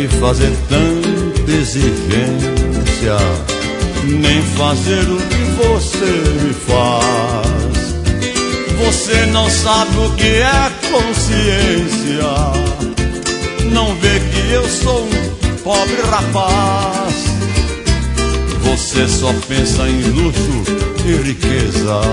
vi fazer tanta exigência, nem fazer o que você me faz. Você não sabe o que é consciência, não vê que eu sou um pobre rapaz. Você só pensa em luxo e riqueza,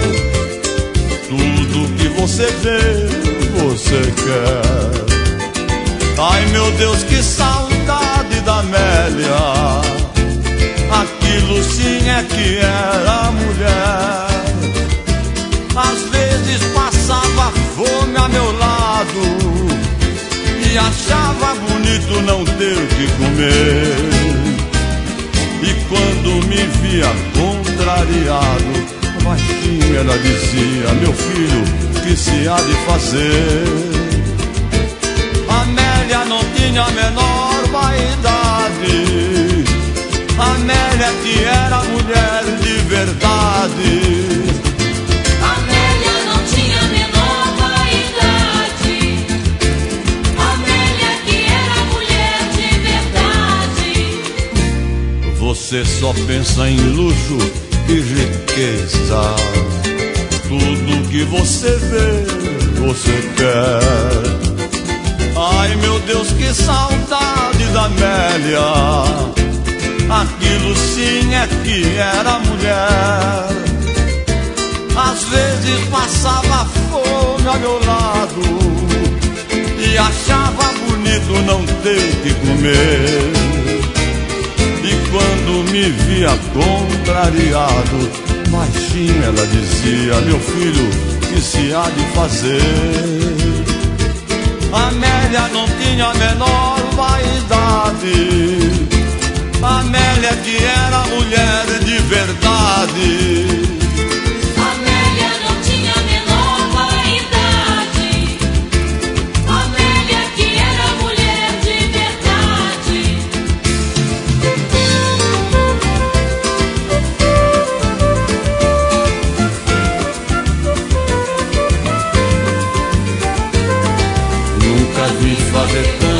tudo que você vê, você quer. Ai meu Deus, que saudade da Amélia, aquilo sim é que era mulher. Às vezes passava fome a meu lado e achava bonito não ter o que comer. E quando me via contrariado, baixinho ela dizia: meu filho, que se há de fazer? Amélia não tinha a menor vaidade, Amélia que era mulher de verdade. Amélia não tinha a menor vaidade, Amélia que era mulher de verdade. Você só pensa em luxo e riqueza, tudo que você vê, você quer. Ai meu Deus, que saudade da Amélia, aquilo sim é que era mulher. Às vezes passava fome ao meu lado e achava bonito não ter o que comer. E quando me via contrariado, baixinho ela dizia: meu filho, que se há de fazer? Amélia não tinha a menor vaidade, Amélia que era mulher de verdade. Amélia não tinha a menor vaidade, Amélia que era mulher de verdade. Nunca vi fazer tanto